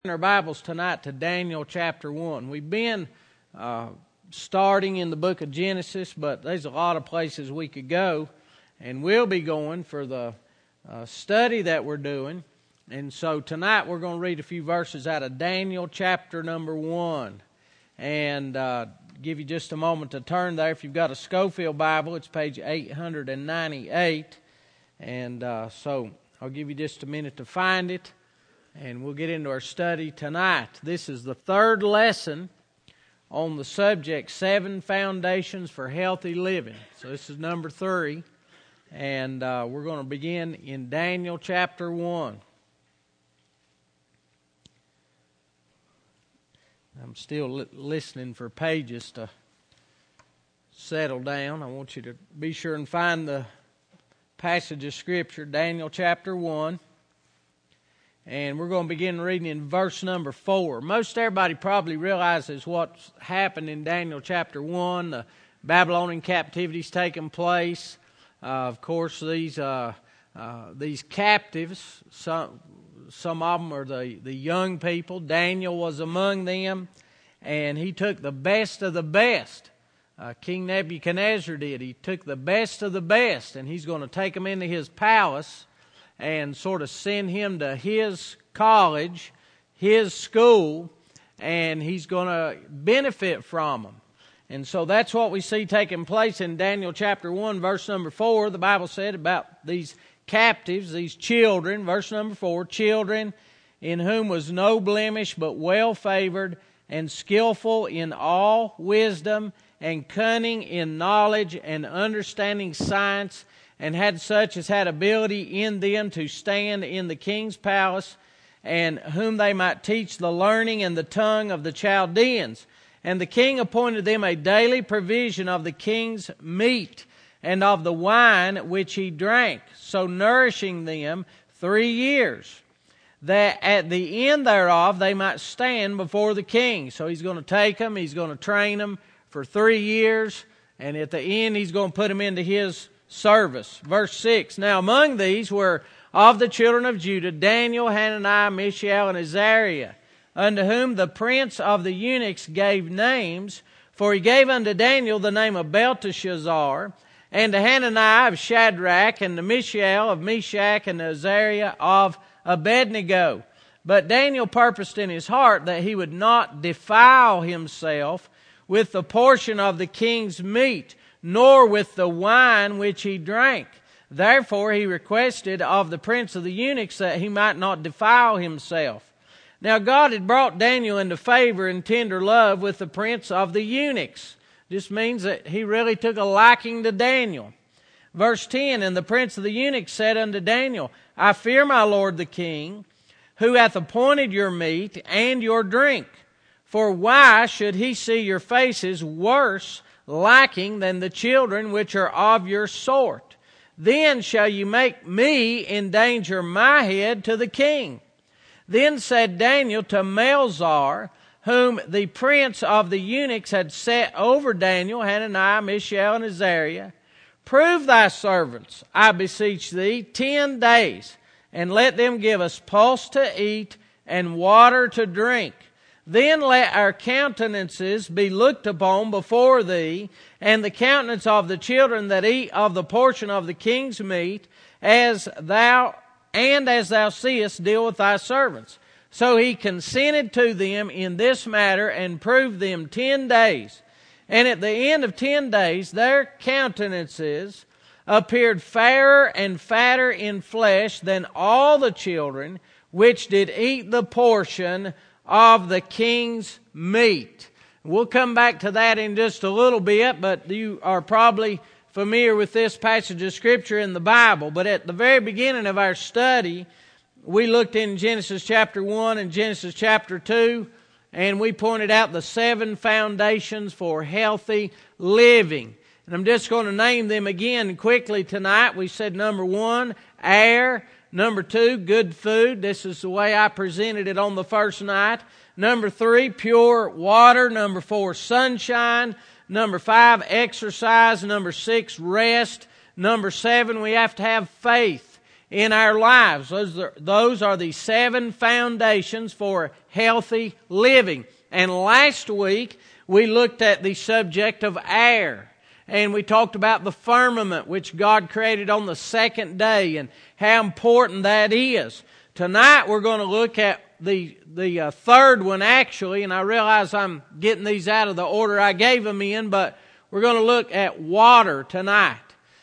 Our Bibles tonight to Daniel chapter 1. We've been starting in the book of Genesis, but there's a lot of places we could go, and we'll be going for the study that we're doing. And so tonight we're going to read a few verses out of Daniel chapter number 1, and give you just a moment to turn there. If you've got a Scofield Bible, it's page 898, and so I'll give you just a minute to find it. And we'll get into our study tonight. This is the third lesson on the subject, 7 Foundations for Healthy Living. So this is number 3. And we're going to begin in Daniel chapter 1. I'm still listening for pages to settle down. I want you to be sure and find the passage of Scripture, Daniel chapter 1. And we're going to begin reading in verse number 4. Most everybody probably realizes what's happened in Daniel chapter 1. The Babylonian captivity's taken place. Of course, these captives, some of them are the young people. Daniel was among them, and he took the best of the best. King Nebuchadnezzar did. He took the best of the best, and he's going to take them into his palace and sort of send him to his college, his school, and he's going to benefit from them. And so that's what we see taking place in Daniel chapter 1, verse number 4. The Bible said about these captives, these children, verse number 4, children in whom was no blemish, but well favored and skillful in all wisdom and cunning in knowledge and understanding science, and had such as had ability in them to stand in the king's palace, and whom they might teach the learning and the tongue of the Chaldeans. And the king appointed them a daily provision of the king's meat and of the wine which he drank, so nourishing them 3 years, that at the end thereof they might stand before the king. So he's going to take them, he's going to train them for 3 years, and at the end he's going to put them into his service. Verse 6, Now among these were of the children of Judah Daniel, Hananiah, Mishael, and Azariah, unto whom the prince of the eunuchs gave names, for he gave unto Daniel the name of Belteshazzar, and to Hananiah of Shadrach, and to Mishael of Meshach, and to Azariah of Abednego. But Daniel purposed in his heart that he would not defile himself with the portion of the king's meat, nor with the wine which he drank. Therefore he requested of the prince of the eunuchs that he might not defile himself. Now God had brought Daniel into favor and tender love with the prince of the eunuchs. This means that he really took a liking to Daniel. Verse 10, And the prince of the eunuchs said unto Daniel, I fear my lord the king, who hath appointed your meat and your drink. For why should he see your faces worse lacking than the children which are of your sort? Then shall you make me endanger my head to the king. Then said Daniel to Melzar, whom the prince of the eunuchs had set over Daniel, Hananiah, Mishael, and Azariah, Prove thy servants, I beseech thee, 10 days, and let them give us pulse to eat and water to drink. Then let our countenances be looked upon before thee, and the countenance of the children that eat of the portion of the king's meat, as thou seest deal with thy servants. So he consented to them in this matter, and proved them 10 days. And at the end of 10 days their countenances appeared fairer and fatter in flesh than all the children which did eat the portion of the king's meat. We'll come back to that in just a little bit, but you are probably familiar with this passage of Scripture in the Bible. But at the very beginning of our study, we looked in Genesis chapter 1 and Genesis chapter 2, and we pointed out the 7 foundations for healthy living. And I'm just going to name them again quickly tonight. We said number 1, air. Number 2, good food. This is the way I presented it on the first night. Number 3, pure water. Number 4, sunshine. Number 5, exercise. Number 6, rest. Number 7, we have to have faith in our lives. Those are the 7 foundations for healthy living. And last week, we looked at the subject of air. And we talked about the firmament which God created on the 2nd day and how important that is. Tonight we're going to look at the third one actually, and I realize I'm getting these out of the order I gave them in, but we're going to look at water tonight.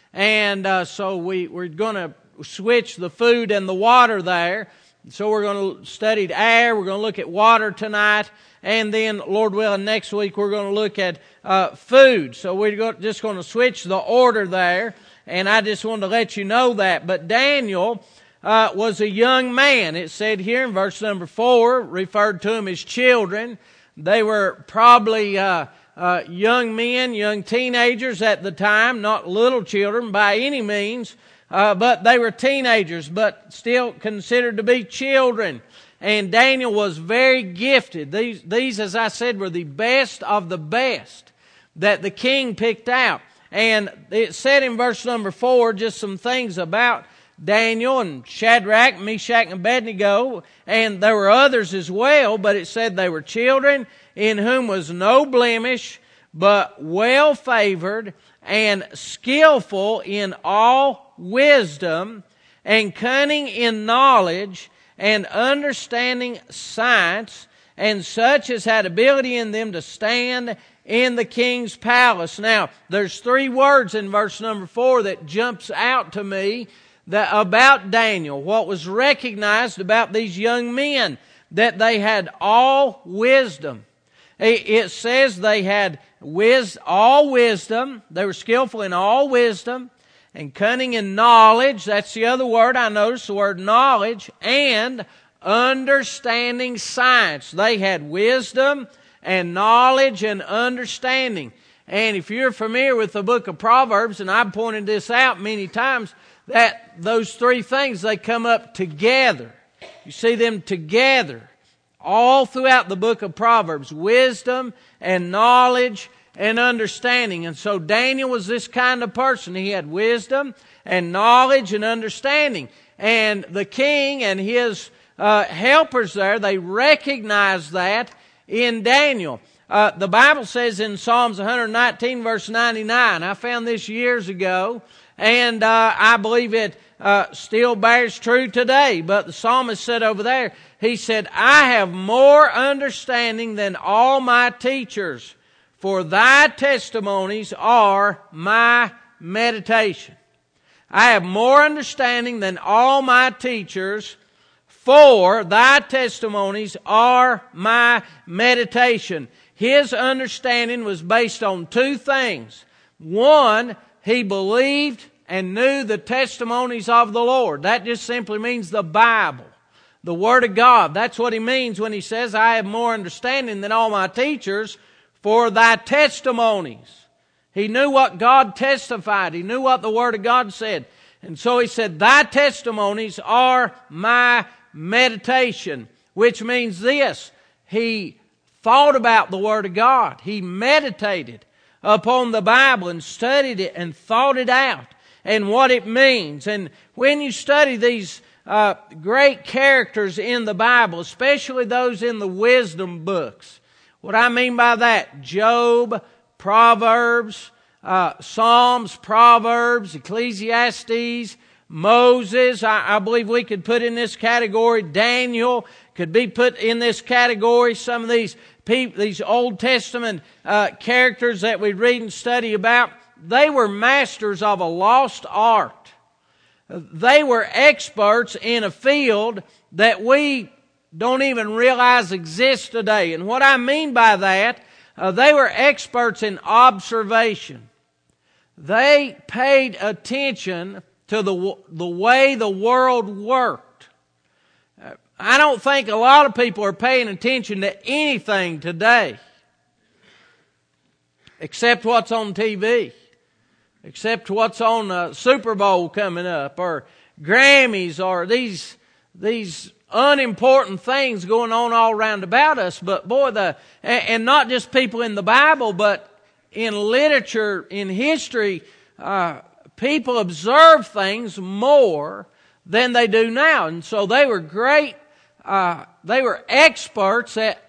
And so we're going to switch the food and the water there. So we're going to study air, we're going to look at water tonight, and then, Lord willing, next week we're going to look at food. So we're just going to switch the order there, and I just wanted to let you know that. But Daniel was a young man. It said here in verse number 4, referred to him as children. They were probably young men, young teenagers at the time, not little children by any means, but they were teenagers, but still considered to be children. And Daniel was very gifted. These, as I said, were the best of the best that the king picked out. And it said in verse number 4 just some things about Daniel and Shadrach, Meshach, and Abednego, and there were others as well, but it said they were children in whom was no blemish, but well favored and skillful in all wisdom and cunning in knowledge and understanding science, and such as had ability in them to stand in the king's palace. Now, there's 3 words in verse number 4 that jumps out to me about Daniel. What was recognized about these young men, that they had all wisdom. It says they had all wisdom. They were skillful in all wisdom and cunning in knowledge. That's the other word I noticed, the word knowledge, and understanding science. They had wisdom and knowledge and understanding. And if you're familiar with the book of Proverbs, and I've pointed this out many times, that those 3 things, they come up together. You see them together all throughout the book of Proverbs. Wisdom and knowledge and understanding. And so Daniel was this kind of person. He had wisdom and knowledge and understanding. And the king and his helpers there, they recognized that in Daniel. The Bible says in Psalms 119 verse 99, I found this years ago, and I believe it still bears true today. But the psalmist said over there, he said, I have more understanding than all my teachers, for thy testimonies are my meditation. I have more understanding than all my teachers, for thy testimonies are my meditation. His understanding was based on 2 things. One, he believed and knew the testimonies of the Lord. That just simply means the Bible, the Word of God. That's what he means when he says, I have more understanding than all my teachers for thy testimonies. He knew what God testified. He knew what the Word of God said. And so he said, thy testimonies are my meditation, which means this. He thought about the Word of God. He meditated upon the Bible and studied it and thought it out and what it means. And when you study these great characters in the Bible, especially those in the wisdom books, what I mean by that, Job, Proverbs, Psalms, Proverbs, Ecclesiastes, Moses, I believe we could put in this category. Daniel could be put in this category. Some of these Old Testament characters that we read and study about, they were masters of a lost art. They were experts in a field that we don't even realize exists today. And what I mean by that, they were experts in observation. They paid attention to the way the world worked. I don't think a lot of people are paying attention to anything today except what's on TV, except what's on Super Bowl coming up, or Grammys, or these unimportant things going on all around about us. But boy, and not just people in the Bible, but in literature, in history, people observe things more than they do now. And so they were they were experts at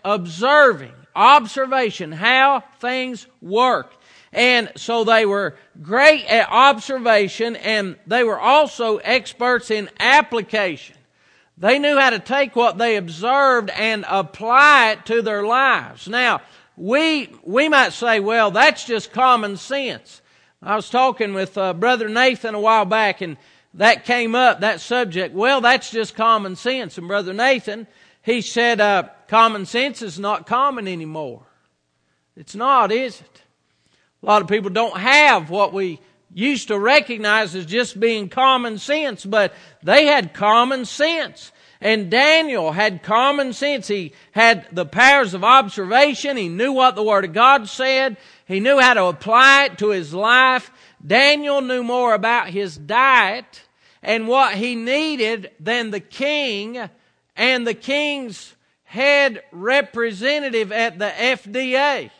observation, how things work. And so they were great at observation, and they were also experts in application. They knew how to take what they observed and apply it to their lives. Now, we might say, well, that's just common sense. I was talking with Brother Nathan a while back, and that came up, that subject. Well, that's just common sense. And Brother Nathan, he said, common sense is not common anymore. It's not, is it? A lot of people don't have what we used to recognize as just being common sense, but they had common sense. And Daniel had common sense. He had the powers of observation. He knew what the Word of God said. He knew how to apply it to his life. Daniel knew more about his diet and what he needed than the king and the king's head representative at the FDA.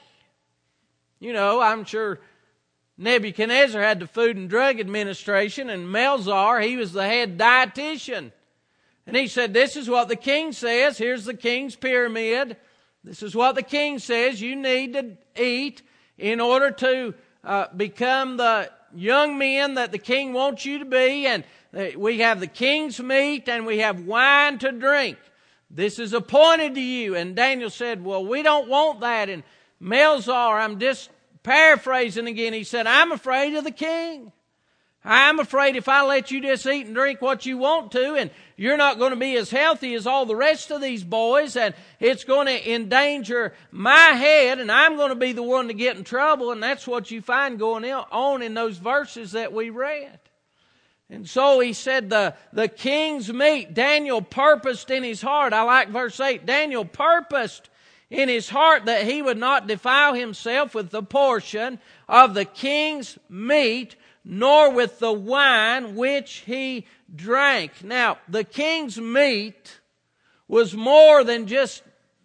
You know, I'm sure Nebuchadnezzar had the Food and Drug Administration, and Melzar, he was the head dietitian. And he said, this is what the king says. Here's the king's pyramid. This is what the king says you need to eat in order to become the young men that the king wants you to be. And we have the king's meat and we have wine to drink. This is appointed to you. And Daniel said, well, we don't want that. And Melzar, I'm just paraphrasing again, he said, I'm afraid of the king. I'm afraid if I let you just eat and drink what you want to, and you're not going to be as healthy as all the rest of these boys, and it's going to endanger my head, and I'm going to be the one to get in trouble. And that's what you find going on in those verses that we read. And so he said the king's meat, Daniel purposed in his heart. I like verse 8. Daniel purposed in his heart that he would not defile himself with the portion of the king's meat, nor with the wine which he drank. Now, the king's meat was more than just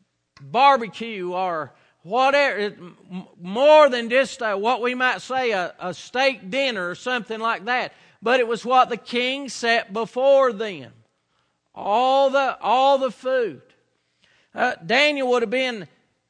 barbecue or whatever, more than just what we might say a steak dinner or something like that. But it was what the king set before them. All the food. Daniel would have been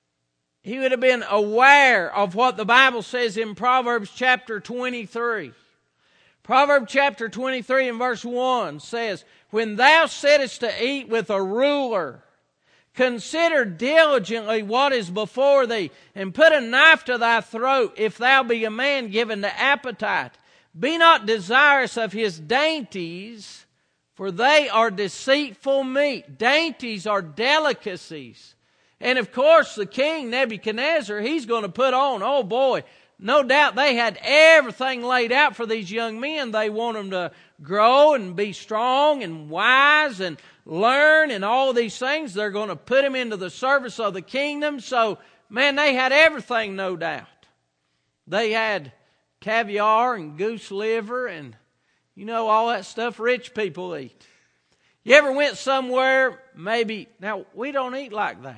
aware of what the Bible says in Proverbs chapter 23. Proverbs chapter 23 and verse 1 says, when thou sittest to eat with a ruler, consider diligently what is before thee, and put a knife to thy throat, if thou be a man given to appetite. Be not desirous of his dainties, for they are deceitful meat. Dainties are delicacies. And of course, the king, Nebuchadnezzar, he's going to put on, oh boy, no doubt they had everything laid out for these young men. They want them to grow and be strong and wise and learn and all these things. They're going to put them into the service of the kingdom. So, man, they had everything, no doubt. They had caviar and goose liver and, you know, all that stuff rich people eat. You ever went somewhere, maybe, now we don't eat like that.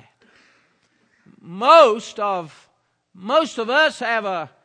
Most of us have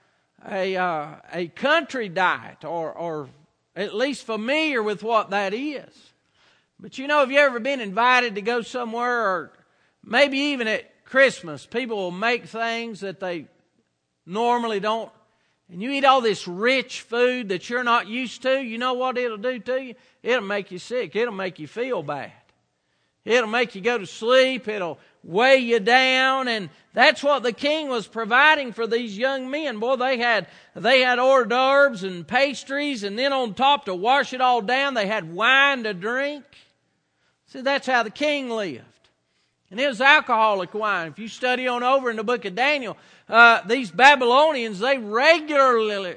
a country diet or at least familiar with what that is. But you know, have you ever been invited to go somewhere, or maybe even at Christmas, people will make things that they normally don't, and you eat all this rich food that you're not used to, you know what it'll do to you? It'll make you sick. It'll make you feel bad. It'll make you go to sleep. It'll weigh you down. And that's what the king was providing for these young men. Boy, they had hors d'oeuvres and pastries, and then on top to wash it all down, they had wine to drink. See, that's how the king lived. And it was alcoholic wine. If you study on over in the book of Daniel, these Babylonians, they regularly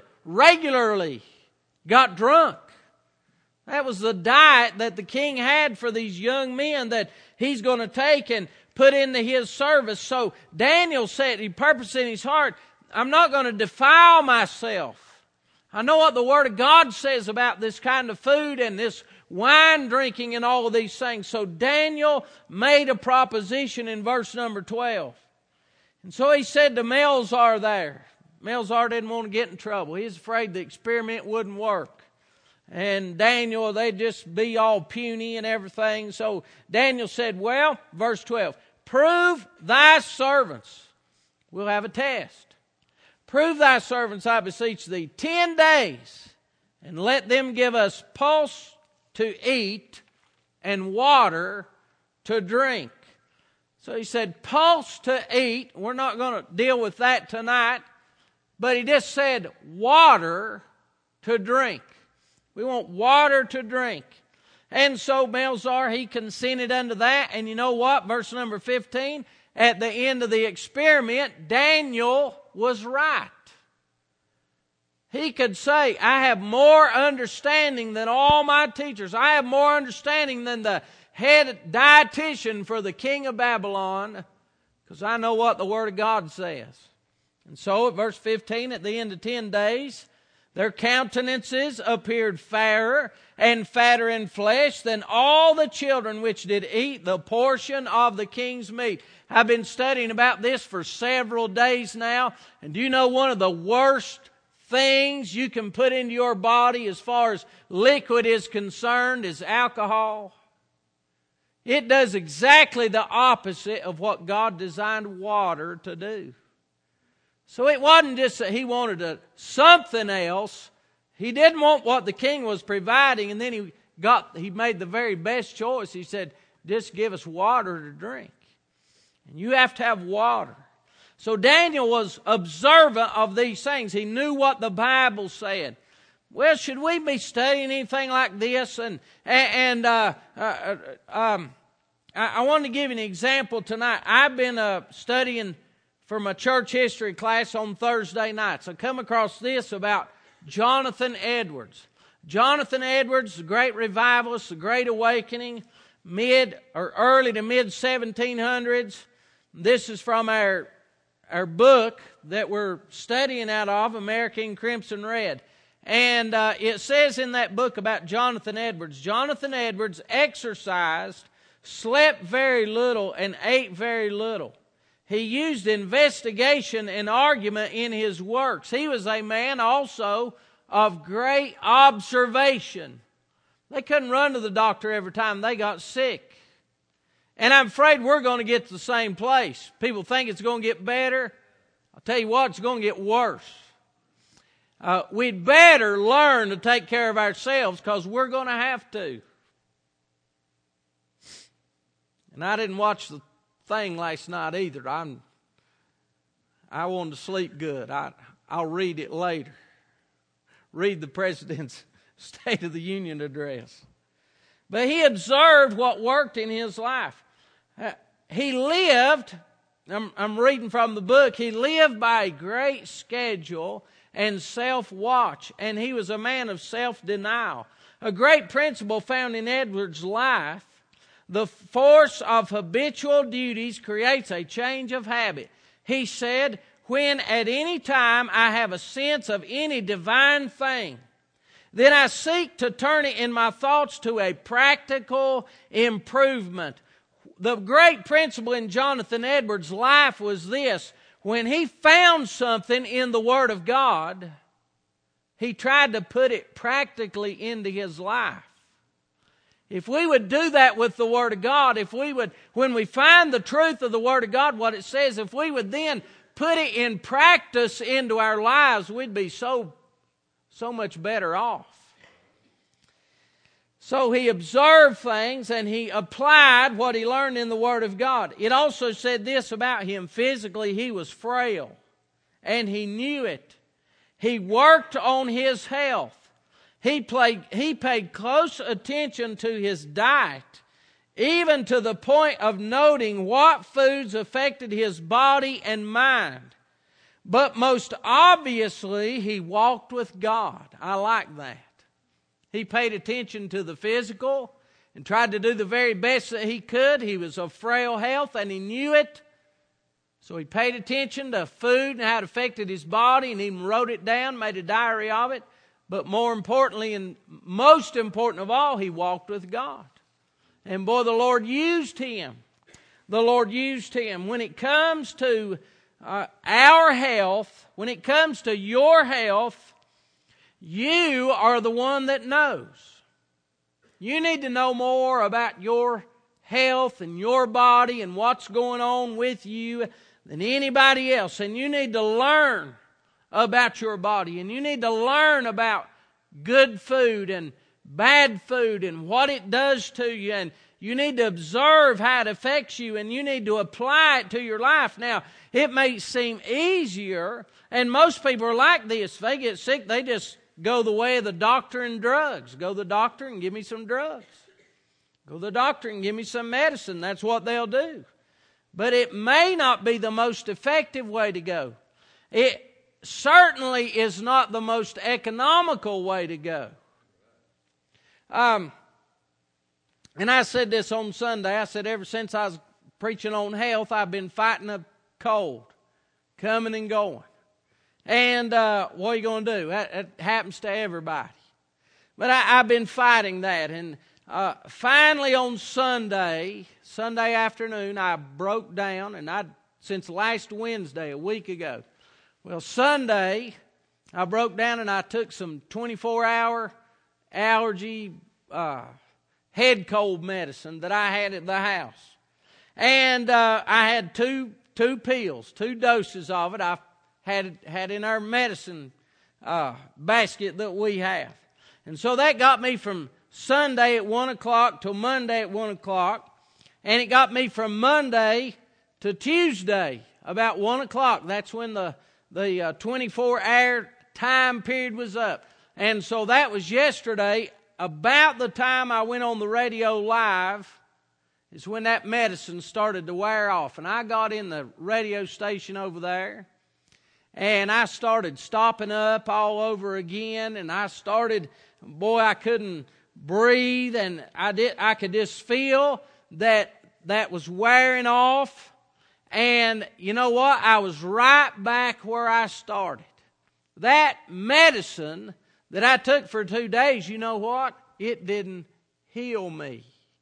got drunk. That was the diet that the king had for these young men that he's going to take and put into his service. So Daniel said, he purposed in his heart, I'm not going to defile myself. I know what the Word of God says about this kind of food and this wine drinking and all of these things. So Daniel made a proposition in verse number 12. And so he said to Melzar there, Melzar didn't want to get in trouble. He was afraid the experiment wouldn't work. and Daniel, they'd just be all puny and everything. So Daniel said, well, verse 12, prove thy servants. We'll have a test. Prove thy servants, I beseech thee, 10 days, and let them give us pulse to eat and water to drink. So he said, pulse to eat. We're not going to deal with that tonight. But he just said, water to drink. We want water to drink. And so Belshazzar, he consented unto that. And you know what? Verse number 15, at the end of the experiment, Daniel was right. He could say, I have more understanding than all my teachers. I have more understanding than the head dietitian for the king of Babylon, because I know what the Word of God says. And so at verse 15, at the end of 10 days, their countenances appeared fairer and fatter in flesh than all the children which did eat the portion of the king's meat. I've been studying about this for several days now. And do you know one of the worst things you can put into your body as far as liquid is concerned is alcohol? It does exactly the opposite of what God designed water to do. So it wasn't just that he wanted something else. He didn't want what the king was providing, and then he made the very best choice. He said, just give us water to drink. And you have to have water. So Daniel was observant of these things. He knew what the Bible said. Well, should we be studying anything like this? I wanted to give you an example tonight. I've been studying for my church history class on Thursday nights. I come across this about Jonathan Edwards. Jonathan Edwards, the great revivalist, the great awakening, early to mid 1700s. This is from our book that we're studying out of, American Crimson Red. And it says in that book about Jonathan Edwards exercised, slept very little, and ate very little. He used investigation and argument in his works. He was a man also of great observation. They couldn't run to the doctor every time they got sick. And I'm afraid we're going to get to the same place. People think it's going to get better. I'll tell you what, it's going to get worse. We'd better learn to take care of ourselves because we're going to have to. And I didn't watch the thing last night either. I wanted to sleep good. I'll read it later. Read the President's State of the Union address. But he observed what worked in his life. He lived, I'm reading from the book, he lived by a great schedule and self-watch, and he was a man of self-denial. A great principle found in Edwards' life: the force of habitual duties creates a change of habit. He said, when at any time I have a sense of any divine thing, then I seek to turn it in my thoughts to a practical improvement. The great principle in Jonathan Edwards' life was this: when he found something in the Word of God, he tried to put it practically into his life. If we would do that with the Word of God, when we find the truth of the Word of God, what it says, if we would then put it in practice into our lives, we'd be so much better off. So he observed things and he applied what he learned in the Word of God. It also said this about him: physically he was frail, and he knew it. He worked on his health. He paid close attention to his diet, even to the point of noting what foods affected his body and mind. But most obviously, he walked with God. I like that. He paid attention to the physical and tried to do the very best that he could. He was of frail health and he knew it. So he paid attention to food and how it affected his body, and even wrote it down, made a diary of it. But more importantly, and most important of all, he walked with God. And boy, the Lord used him. The Lord used him. When it comes to our health, when it comes to your health, You are the one that knows. You need to know more about your health and your body and what's going on with you than anybody else. And you need to learn about your body. And you need to learn about good food and bad food and what it does to you. And you need to observe how it affects you, and you need to apply it to your life. Now, it may seem easier, and most people are like this. If they get sick, they just go the way of the doctor and drugs. Go to the doctor and give me some drugs. Go to the doctor and give me some medicine. That's what they'll do. But it may not be the most effective way to go. It certainly is not the most economical way to go. And I said this on Sunday. I said ever since I was preaching on health, I've been fighting a cold, coming and going. And what are you going to do? That happens to everybody. But I've been fighting that. And finally on Sunday afternoon, I broke down. And since last Wednesday, a week ago. Well, Sunday, I broke down and I took some 24-hour allergy head cold medicine that I had at the house. And I had two pills, 2 doses of it. I had in our medicine basket that we have. And so that got me from Sunday at 1 o'clock to Monday at 1 o'clock. And it got me from Monday to Tuesday about 1 o'clock. That's when the 24-hour time period was up. And so that was yesterday. About the time I went on the radio live is when that medicine started to wear off. And I got in the radio station over there, and I started stopping up all over again. And I couldn't breathe, and I could just feel that was wearing off. And you know what? I was right back where I started. That medicine that I took for 2 days, you know what? It didn't heal me.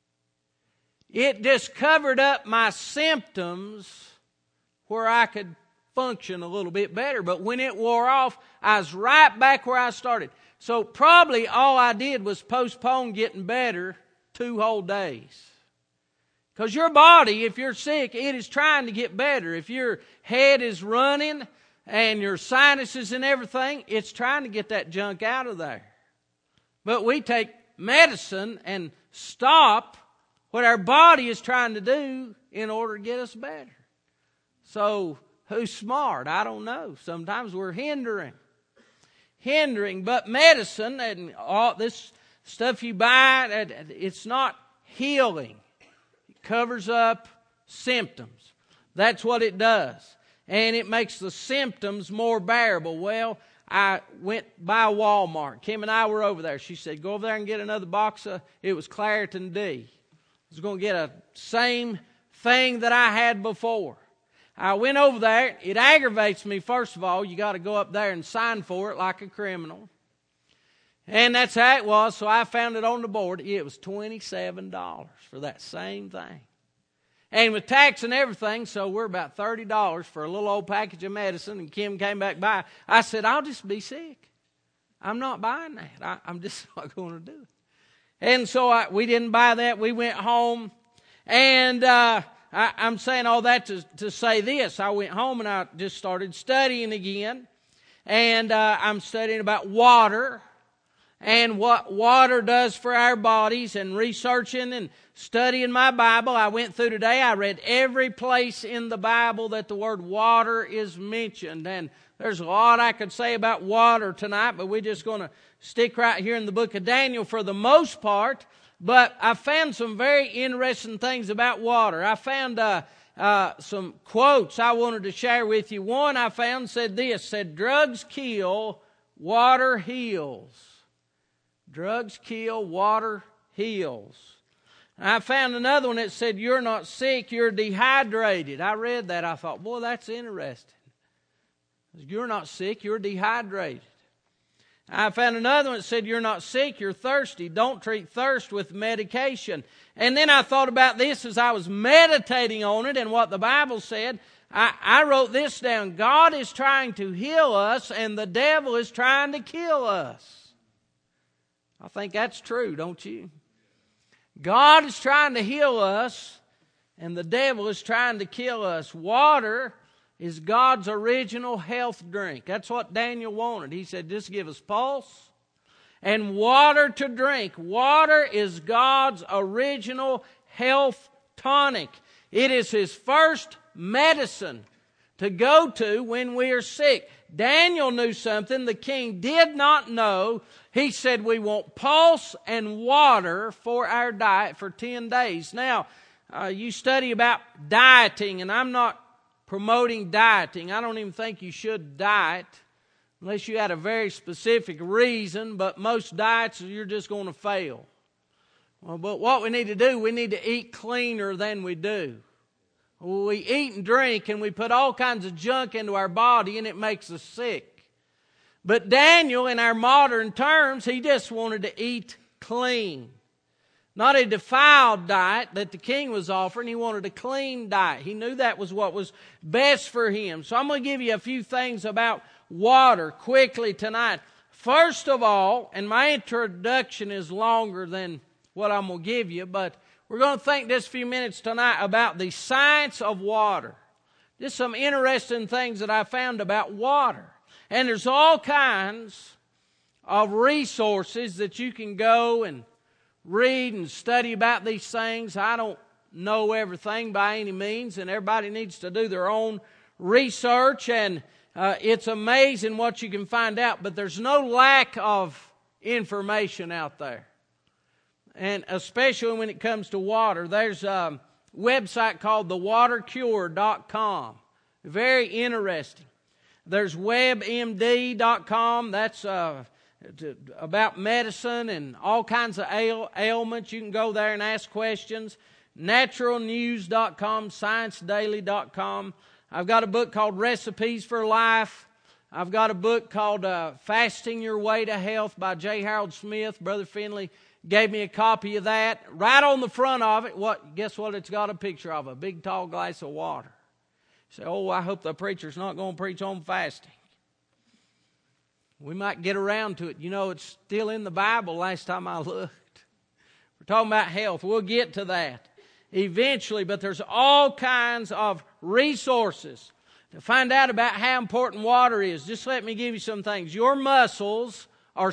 It just covered up my symptoms where I could function a little bit better. But when it wore off, I was right back where I started. So probably all I did was postpone getting better 2 whole days. Because your body, if you're sick, it is trying to get better. If your head is running and your sinuses and everything, it's trying to get that junk out of there. But we take medicine and stop what our body is trying to do in order to get us better. So who's smart? I don't know. Sometimes we're hindering. But medicine and all this stuff you buy, it's not healing. It covers up symptoms. That's what it does. And it makes the symptoms more bearable. Well, I went by Walmart. Kim and I were over there. She said, go over there and get another box of, it was Claritin D. I was going to get a same thing that I had before. I went over there. It aggravates me, first of all. You got to go up there and sign for it like a criminal. And that's how it was. So I found it on the board. It was $27 for that same thing. And with tax and everything, so we're about $30 for a little old package of medicine. And Kim came back by. I said, I'll just be sick. I'm not buying that. I'm just not going to do it. And so we didn't buy that. We went home. And I'm saying all that to say this. I went home and I just started studying again. And I'm studying about water and what water does for our bodies, and researching and studying my Bible. I went through today. I read every place in the Bible that the word water is mentioned. And there's a lot I could say about water tonight, but we're just going to stick right here in the book of Daniel for the most part. But I found some very interesting things about water. I found some quotes I wanted to share with you. One I found said drugs kill, water heals. Drugs kill, water heals. I found another one that said, you're not sick, you're dehydrated. I read that. I thought, boy, that's interesting. You're not sick, you're dehydrated. I found another one that said, you're not sick, you're thirsty. Don't treat thirst with medication. And then I thought about this as I was meditating on it and what the Bible said. I wrote this down. God is trying to heal us and the devil is trying to kill us. I think that's true, don't you? God is trying to heal us and the devil is trying to kill us. Water is God's original health drink. That's what Daniel wanted. He said, just give us pulse and water to drink. Water is God's original health tonic. It is His first medicine to go to when we are sick. Daniel knew something the king did not know. He said, we want pulse and water for our diet for 10 days. Now, you study about dieting, and I'm not promoting dieting. I don't even think you should diet unless you had a very specific reason, but most diets you're just going to fail. Well, but what we need to do, we need to eat cleaner than we do. We eat and drink and we put all kinds of junk into our body and it makes us sick. But Daniel, in our modern terms, he just wanted to eat clean. Not a defiled diet that the king was offering. He wanted a clean diet. He knew that was what was best for him. So I'm going to give you a few things about water quickly tonight. First of all, and my introduction is longer than what I'm going to give you, but we're going to think just a few minutes tonight about the science of water. Just some interesting things that I found about water. And there's all kinds of resources that you can go and read and study about these things. I don't know everything by any means, and everybody needs to do their own research, and it's amazing what you can find out, but there's no lack of information out there. And especially when it comes to water, there's a website called thewatercure.com. Very interesting. There's webmd.com. That's about medicine and all kinds of ailments. You can go there and ask questions. Naturalnews.com, ScienceDaily.com. I've got a book called Recipes for Life. I've got a book called Fasting Your Way to Health by J. Harold Smith. Brother Finley gave me a copy of that. Right on the front of it, guess what it's got a picture of? A big tall glass of water. You say, oh, I hope the preacher's not going to preach on fasting. We might get around to it. You know, it's still in the Bible last time I looked. We're talking about health. We'll get to that eventually, but there's all kinds of resources to find out about how important water is. Just let me give you some things. Your muscles are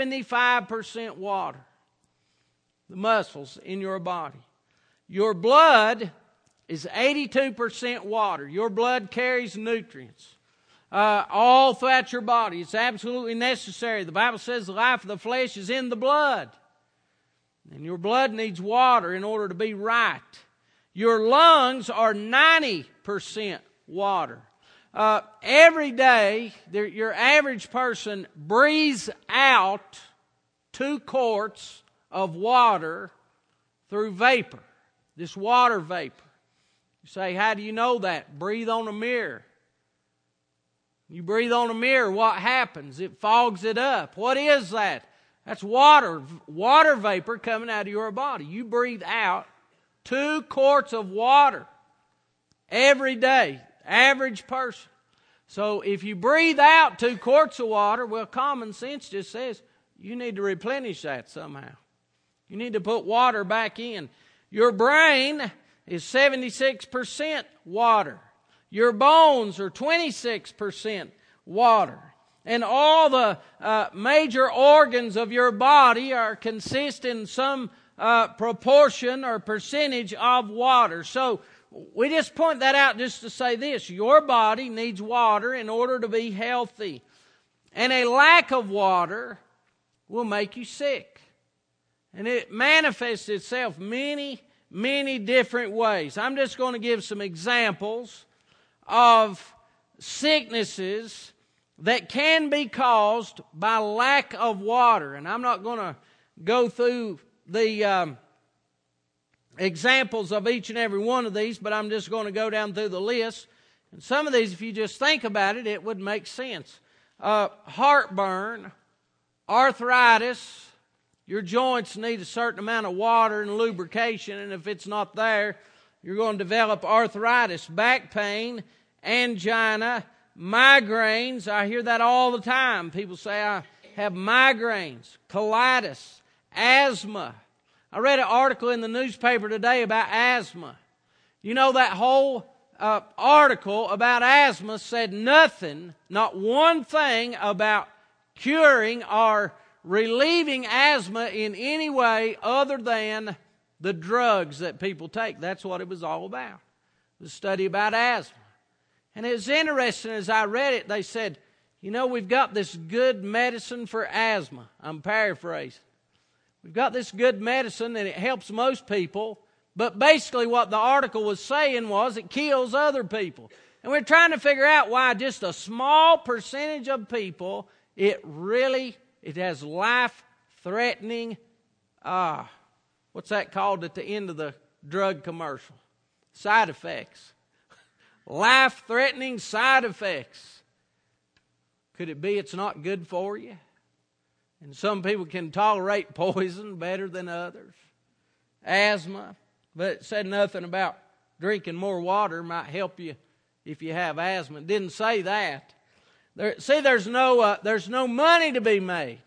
75% water. The muscles in your body. Your blood is 82% water. Your blood carries nutrients all throughout your body. It's absolutely necessary. The Bible says the life of the flesh is in the blood. And your blood needs water in order to be right. Your lungs are 90% water. Every day, your average person breathes out 2 quarts of water through vapor. This water vapor. You say, how do you know that? Breathe on a mirror. You breathe on a mirror, what happens? It fogs it up. What is that? That's water vapor coming out of your body. You breathe out 2 quarts of water every day, average person. So if you breathe out 2 quarts of water, well, common sense just says you need to replenish that somehow. You need to put water back in. Your brain is 76% water. Your bones are 26% water. And all the major organs of your body consist in some proportion or percentage of water. So we just point that out just to say this. Your body needs water in order to be healthy. And a lack of water will make you sick. And it manifests itself many, many different ways. I'm just going to give some examples of sicknesses that can be caused by lack of water. And I'm not going to go through the examples of each and every one of these, but I'm just going to go down through the list. And some of these, if you just think about it, it would make sense. Heartburn, arthritis, your joints need a certain amount of water and lubrication, and if it's not there, you're going to develop arthritis, back pain, angina, migraines. I hear that all the time. People say, I have migraines, colitis, asthma. I read an article in the newspaper today about asthma. You know, that whole article about asthma said nothing, not one thing about curing or relieving asthma in any way other than the drugs that people take. That's what it was all about. It was a study about asthma. And it was interesting as I read it, they said, you know, we've got this good medicine for asthma. I'm paraphrasing. We've got this good medicine and it helps most people, but basically what the article was saying was it kills other people. And we're trying to figure out why just a small percentage of people, it has life-threatening, what's that called at the end of the drug commercial? Side effects. Life-threatening side effects. Could it be it's not good for you? And some people can tolerate poison better than others. Asthma. But it said nothing about drinking more water might help you if you have asthma. It didn't say that. There's no money to be made.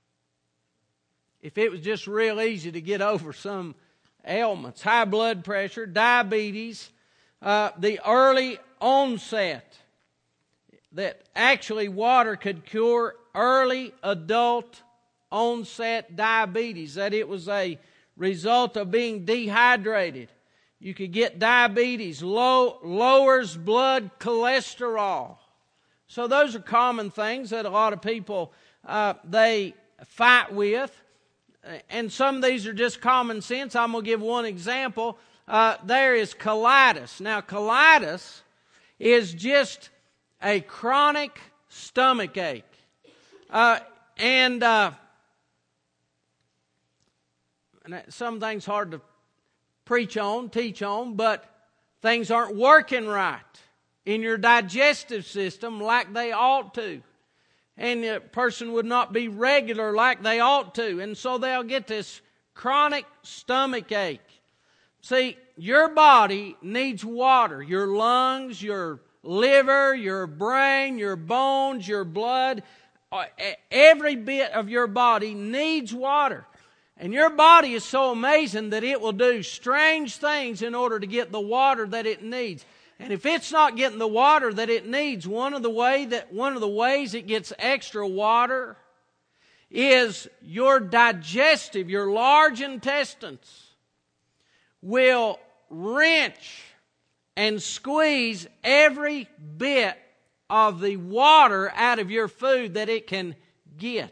If it was just real easy to get over some ailments, high blood pressure, diabetes, the early onset, that actually water could cure early adult onset diabetes, that it was a result of being dehydrated. You could get diabetes, lowers blood cholesterol. So those are common things that a lot of people, they fight with. And some of these are just common sense. I'm going to give one example. There is colitis. Now, colitis is just a chronic stomach ache. And some things hard to teach on, but things aren't working right in your digestive system like they ought to. And a person would not be regular like they ought to. And so they'll get this chronic stomach ache. See, your body needs water. Your lungs, your liver, your brain, your bones, your blood, every bit of your body needs water. And your body is so amazing that it will do strange things in order to get the water that it needs. And if it's not getting the water that it needs, one of the ways it gets extra water is your digestive, your large intestines will wrench and squeeze every bit of the water out of your food that it can get,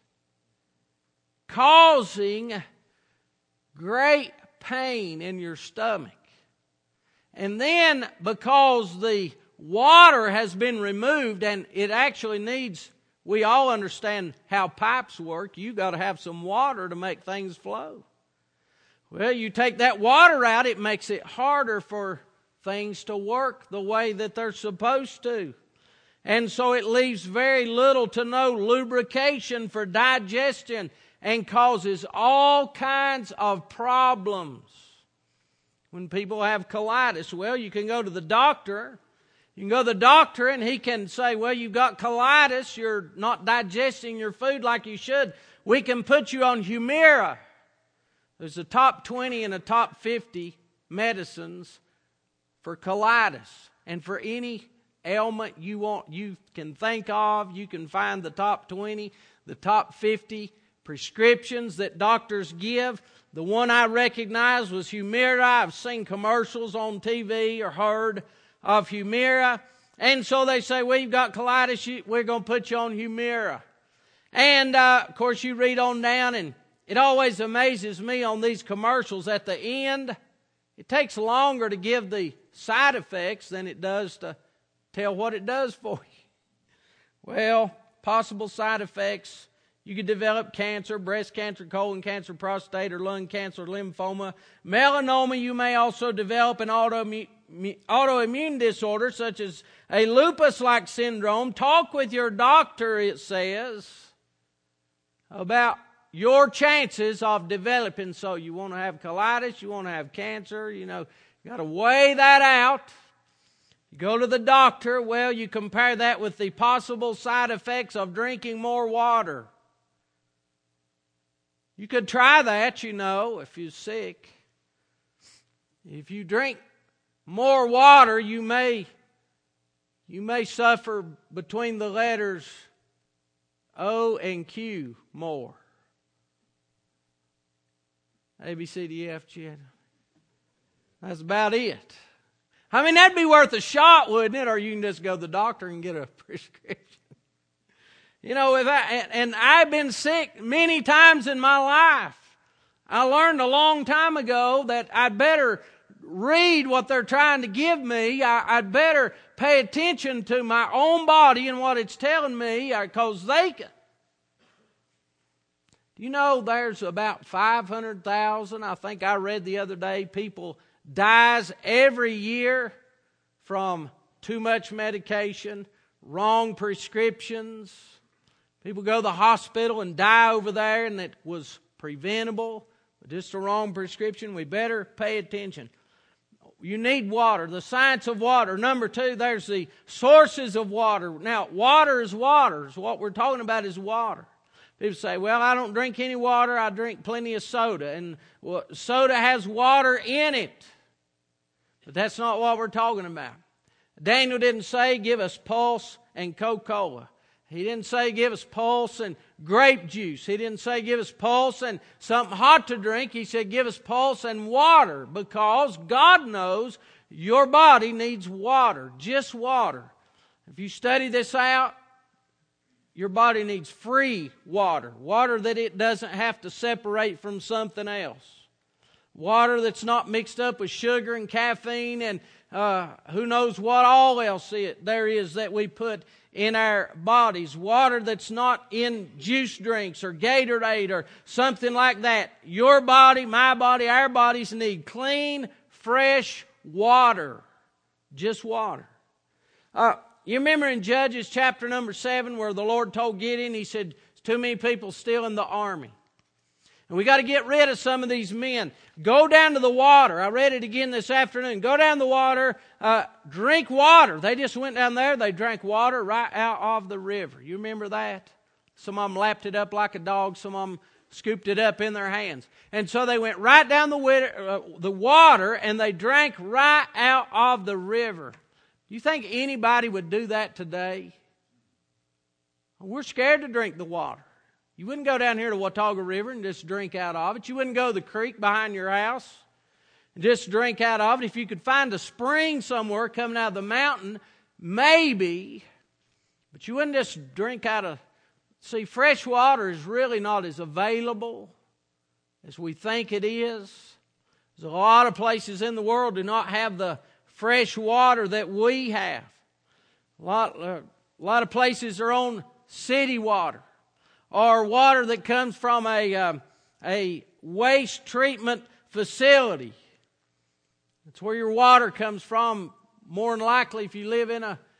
causing great pain in your stomach. And then because the water has been removed and it actually needs, we all understand how pipes work. You've got to have some water to make things flow. Well, you take that water out, it makes it harder for things to work the way that they're supposed to. And so it leaves very little to no lubrication for digestion and causes all kinds of problems. When people have colitis, well, you can go to the doctor. You can go to the doctor and he can say, well, you've got colitis. You're not digesting your food like you should. We can put you on Humira. There's a top 20 and a top 50 medicines for colitis. And for any ailment you can think of, you can find the top 20, the top 50 prescriptions that doctors give. The one I recognized was Humira. I've seen commercials on TV or heard of Humira. And so they say, well, you've got colitis, we're going to put you on Humira. And, of course, you read on down, and it always amazes me on these commercials at the end. It takes longer to give the side effects than it does to tell what it does for you. Well, possible side effects. You could develop cancer, breast cancer, colon cancer, prostate or lung cancer, lymphoma. Melanoma, you may also develop an autoimmune disorder such as a lupus-like syndrome. Talk with your doctor, it says. about your chances of developing. So you want to have colitis, you want to have cancer, you got to weigh that out. You go to the doctor, well, you compare that with the possible side effects of drinking more water. You could try that, if you're sick. If you drink more water, you may suffer between the letters O and Q more. A, B, C, D, E, F, G. That's about it. I mean, that'd be worth a shot, wouldn't it? Or you can just go to the doctor and get a prescription. And I've been sick many times in my life. I learned a long time ago that I'd better read what they're trying to give me. I'd better pay attention to my own body and what it's telling me, because they can. There's about 500,000, I think I read the other day, people dies every year from too much medication, wrong prescriptions. People go to the hospital and die over there, and it was preventable, but just a wrong prescription. We better pay attention. You need water, the science of water. Number 2, there's the sources of water. Now, water is water. So what we're talking about is water. People say, well, I don't drink any water. I drink plenty of soda. And soda has water in it. But that's not what we're talking about. Daniel didn't say, give us pulse and Coca-Cola. He didn't say, give us pulse and grape juice. He didn't say, give us pulse and something hot to drink. He said, give us pulse and water, because God knows your body needs water, just water. If you study this out, your body needs free water, water that it doesn't have to separate from something else. Water that's not mixed up with sugar and caffeine and who knows what all else there is that we put in our bodies. Water that's not in juice drinks or Gatorade or something like that. Your body, my body, our bodies need clean, fresh water. Just water. You remember in Judges chapter number 7 where the Lord told Gideon, He said, there's too many people still in the army. And we got to get rid of some of these men. Go down to the water. I read it again this afternoon. Go down to the water, drink water. They just went down there, they drank water right out of the river. You remember that? Some of them lapped it up like a dog. Some of them scooped it up in their hands. And so they went right down the water and they drank right out of the river. Do you think anybody would do that today? We're scared to drink the water. You wouldn't go down here to Watauga River and just drink out of it. You wouldn't go to the creek behind your house and just drink out of it. If you could find a spring somewhere coming out of the mountain, maybe. But you wouldn't just drink out of... See, fresh water is really not as available as we think it is. There's a lot of places in the world do not have the fresh water that we have. A lot of places are on city water, or water that comes from a waste treatment facility. That's where your water comes from, more than likely if you live in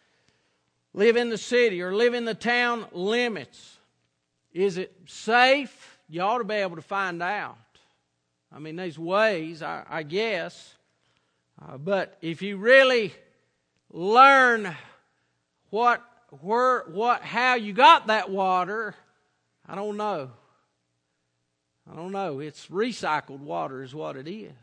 the city or live in the town limits. Is it safe? You ought to be able to find out. I mean, there's ways, I guess. But if you really learn how you got that water, I don't know. It's recycled water is what it is.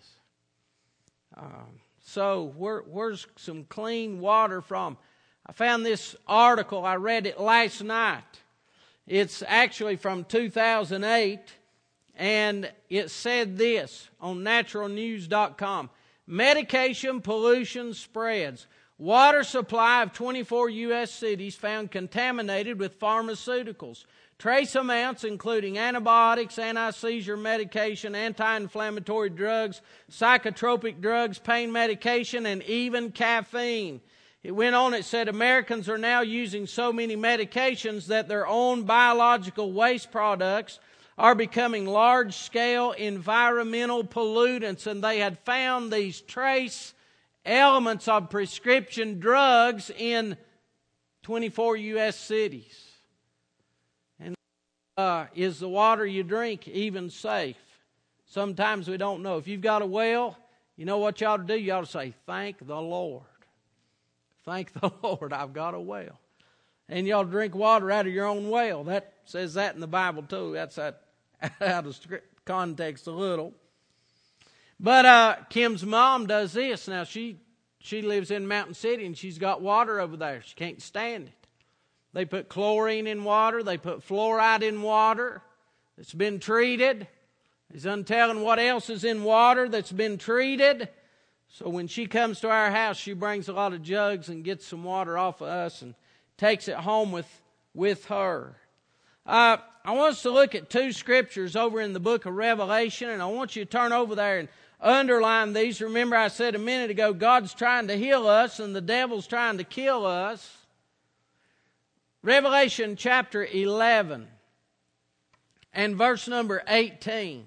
So where's some clean water from? I found this article. I read it last night. It's actually from 2008. And it said this on naturalnews.com. Medication pollution spreads. Water supply of 24 U.S. cities found contaminated with pharmaceuticals. Trace amounts including antibiotics, anti-seizure medication, anti-inflammatory drugs, psychotropic drugs, pain medication, and even caffeine. It went on, it said Americans are now using so many medications that their own biological waste products are becoming large-scale environmental pollutants, and they had found these trace elements of prescription drugs in 24 U.S. cities. And is the water you drink even safe? Sometimes we don't know. If you've got a well, you know what you ought to do? You ought to say, thank the Lord. Thank the Lord, I've got a well. And you ought to drink water out of your own well. That says that in the Bible too. That's out of context a little. But Kim's mom does this. Now she lives in Mountain City and she's got water over there. She can't stand it. They put chlorine in water. They put fluoride in water. It's been treated. There's untelling what else is in water that's been treated. So when she comes to our house, she brings a lot of jugs and gets some water off of us and takes it home with her. I want us to look at two scriptures over in the book of Revelation, and I want you to turn over there and underline these. Remember I said a minute ago, God's trying to heal us and the devil's trying to kill us. Revelation chapter 11 and verse number 18.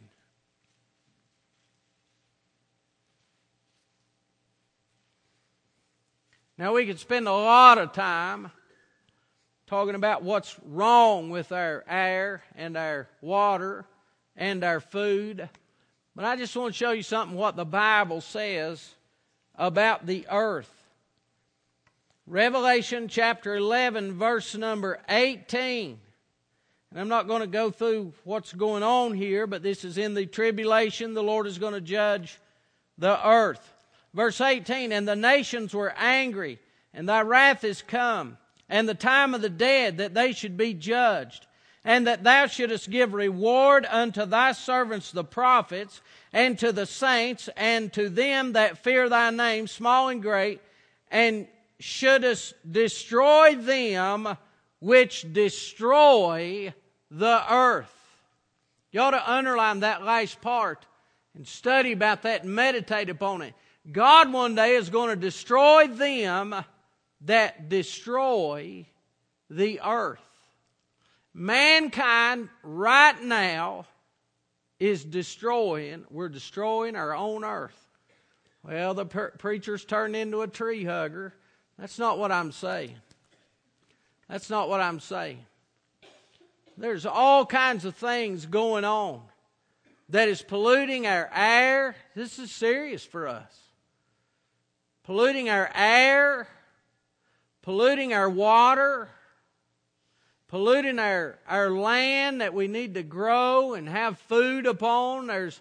Now we could spend a lot of time talking about what's wrong with our air and our water and our food. But I just want to show you something what the Bible says about the earth. Revelation chapter 11 verse number 18. And I'm not going to go through what's going on here, but this is in the tribulation. The Lord is going to judge the earth. Verse 18, and the nations were angry, and thy wrath is come, and the time of the dead that they should be judged, and that thou shouldest give reward unto thy servants the prophets, and to the saints, and to them that fear thy name, small and great, and shouldest destroy them which destroy the earth. You ought to underline that last part and study about that and meditate upon it. God one day is going to destroy them that destroy the earth. Mankind right now is we're destroying our own earth. Well, the preacher's turned into a tree hugger. That's not what I'm saying. That's not what I'm saying. There's all kinds of things going on that is polluting our air. This is serious for us. Polluting our air, polluting our water, polluting our land that we need to grow and have food upon. There's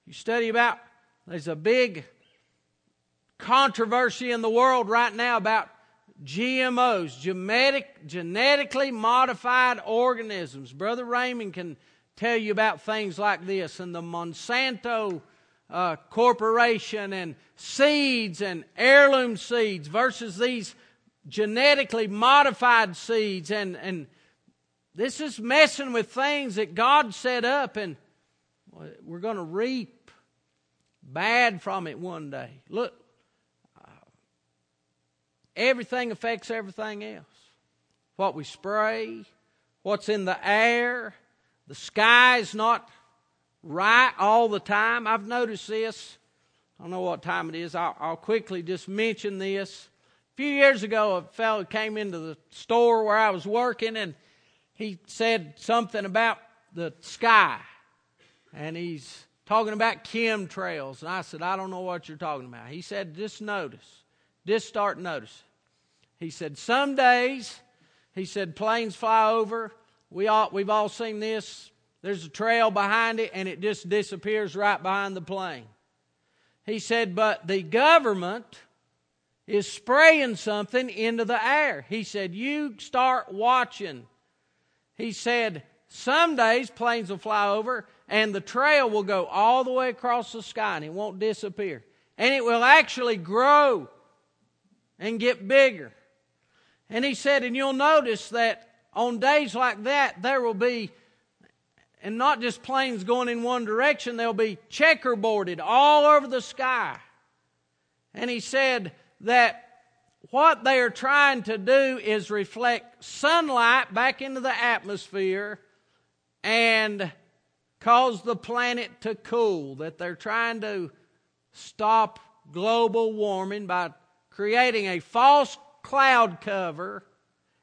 a big controversy in the world right now about GMOs, genetically modified organisms. Brother Raymond can tell you about things like this, and the Monsanto corporation and seeds and heirloom seeds versus these genetically modified seeds, and this is messing with things that God set up, and we're going to reap bad from it one day. Look, everything affects everything else. What we spray, what's in the air, the sky is not right all the time. I've noticed this. I don't know what time it is. I'll quickly just mention this. A few years ago, a fellow came into the store where I was working, and he said something about the sky. And he's talking about chemtrails. And I said, I don't know what you're talking about. He said, just start noticing. He said, some days, he said, planes fly over. We've all seen this. There's a trail behind it, and it just disappears right behind the plane. He said, but the government is spraying something into the air. He said, you start watching. He said, some days planes will fly over, and the trail will go all the way across the sky, and it won't disappear. And it will actually grow and get bigger. And he said, and you'll notice that on days like that, there will be, and not just planes going in one direction, they'll be checkerboarded all over the sky. And he said that what they are trying to do is reflect sunlight back into the atmosphere and cause the planet to cool. That they're trying to stop global warming by creating a false cloud cover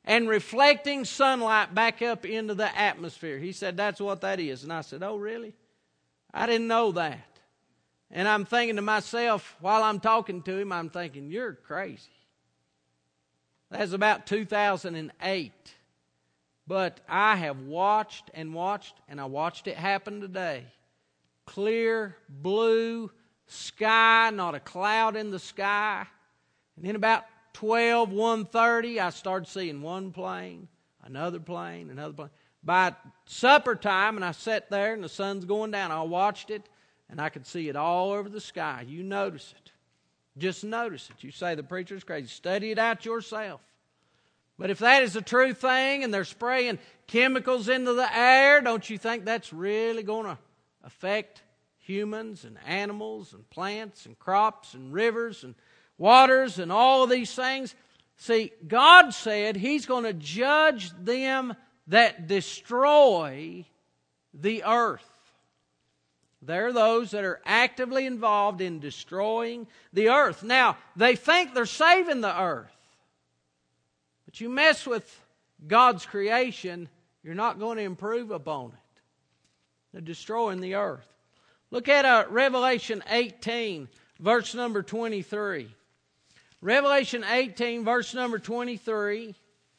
and reflecting sunlight back up into the atmosphere. He said, that's what that is. And I said, oh, really? I didn't know that. And I'm thinking to myself, while I'm talking to him, I'm thinking, you're crazy. That's about 2008. But I have watched, and I watched it happen today. Clear, blue sky, not a cloud in the sky. And then about 1:30, I started seeing one plane, another plane, another plane. By supper time, and I sat there, and the sun's going down, I watched it, and I could see it all over the sky. You notice it. Just notice it. You say the preacher's crazy. Study it out yourself. But if that is a true thing, and they're spraying chemicals into the air, don't you think that's really going to affect humans and animals and plants and crops and rivers and waters and all of these things? See, God said He's going to judge them that destroy the earth. They're those that are actively involved in destroying the earth. Now, they think they're saving the earth. But you mess with God's creation, you're not going to improve upon it. They're destroying the earth. Look at Revelation 18, verse number 23. Revelation 18, verse number 23.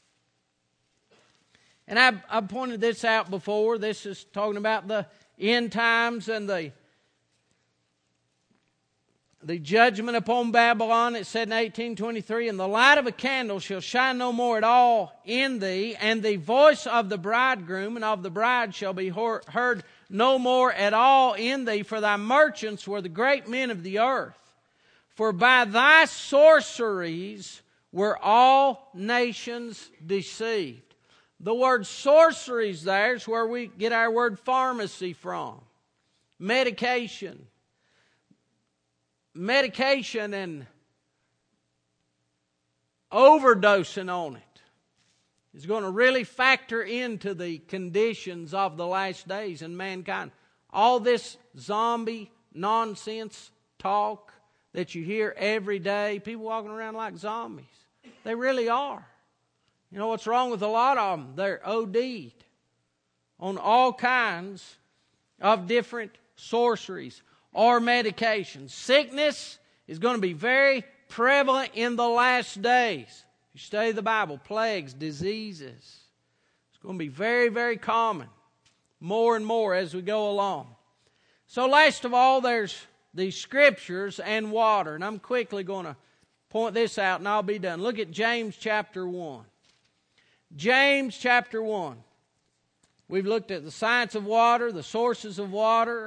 And I pointed this out before. This is talking about the end times and the judgment upon Babylon. It said in 18:23, and the light of a candle shall shine no more at all in thee, and the voice of the bridegroom and of the bride shall be heard no more at all in thee, for thy merchants were the great men of the earth. For by thy sorceries were all nations deceived. The word sorceries there is where we get our word pharmacy from. Medication and overdosing on it is going to really factor into the conditions of the last days in mankind. All this zombie nonsense talk that you hear every day, people walking around like zombies. They really are. You know what's wrong with a lot of them? They're OD'd on all kinds of different sorceries or medications. Sickness is going to be very prevalent in the last days. If you study the Bible, plagues, diseases, it's going to be very, very common, more and more as we go along. So last of all, there's the Scriptures and water. And I'm quickly going to point this out and I'll be done. Look at James chapter 1. James chapter 1. We've looked at the science of water, the sources of water.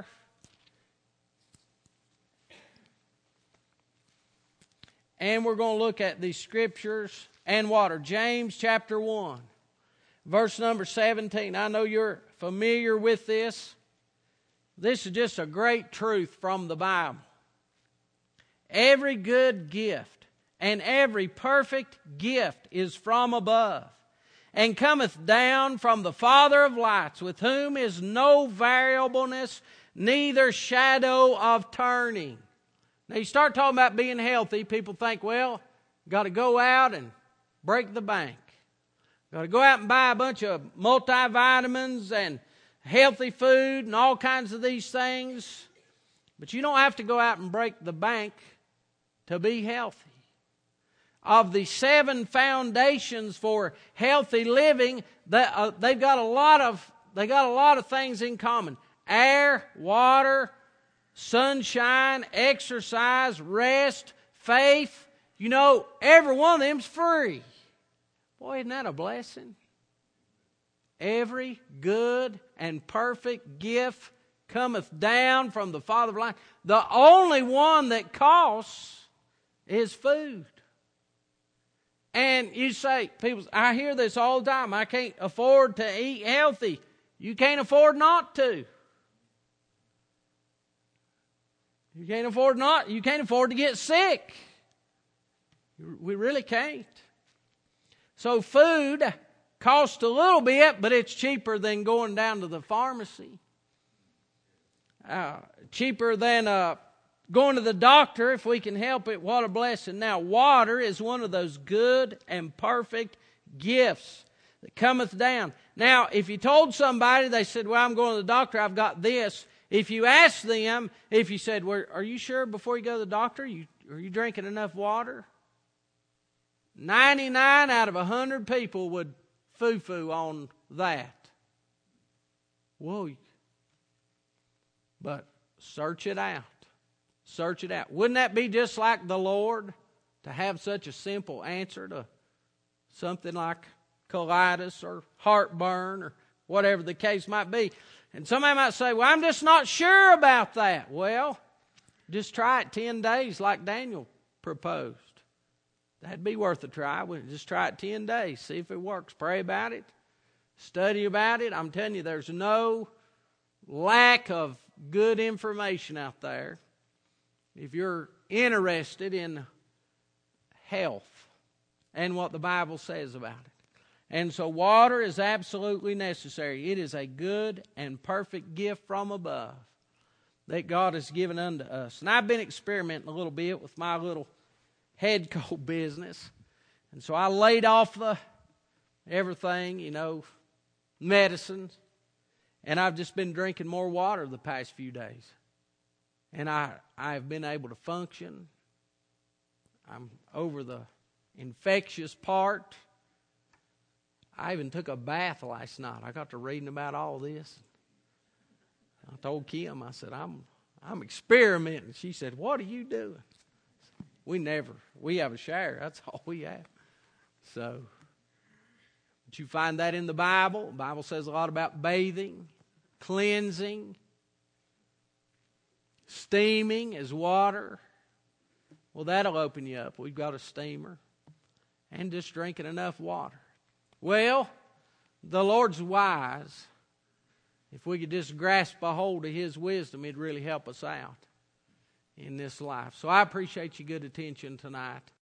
And we're going to look at the Scriptures and water. James chapter 1, verse number 17. I know you're familiar with this. This is just a great truth from the Bible. Every good gift and every perfect gift is from above, and cometh down from the Father of lights, with whom is no variableness, neither shadow of turning. Now you start talking about being healthy, people think, well, got to go out and break the bank. Got to go out and buy a bunch of multivitamins and healthy food and all kinds of these things. But you don't have to go out and break the bank to be healthy. Of the 7 foundations for healthy living, they've got a lot of things in common: air, water, sunshine, exercise, rest, faith. You know, every one of them's free. Boy, isn't that a blessing? Every good and perfect gift cometh down from the Father of lights. The only one that costs is food. And you say, people, I hear this all the time, I can't afford to eat healthy. You can't afford not to. You can't afford to get sick. We really can't. So food costs a little bit, but it's cheaper than going down to the pharmacy. Cheaper than going to the doctor if we can help it. What a blessing. Now, water is one of those good and perfect gifts that cometh down. Now, if you told somebody, they said, well, I'm going to the doctor, I've got this. If you asked them, if you said, well, are you sure before you go to the doctor, are you drinking enough water? 99 out of 100 people would foo-foo on that. Whoa. But search it out. Search it out. Wouldn't that be just like the Lord to have such a simple answer to something like colitis or heartburn or whatever the case might be? And somebody might say, well, I'm just not sure about that. Well, just try it 10 days like Daniel proposed. That'd be worth a try. Just try it 10 days. See if it works. Pray about it. Study about it. I'm telling you, there's no lack of good information out there if you're interested in health and what the Bible says about it. And so water is absolutely necessary. It is a good and perfect gift from above that God has given unto us. And I've been experimenting a little bit with my little head cold business. And so I laid off everything, medicines. And I've just been drinking more water the past few days. And I've been able to function. I'm over the infectious part. I even took a bath last night. I got to reading about all this. I told Kim, I said, I'm experimenting. She said, what are you doing? We have a shower. That's all we have. So, but you find that in the Bible. The Bible says a lot about bathing, cleansing, steaming as water. Well, that'll open you up. We've got a steamer. And just drinking enough water. Well, the Lord's wise. If we could just grasp a hold of His wisdom, it'd really help us out in this life. So I appreciate your good attention tonight.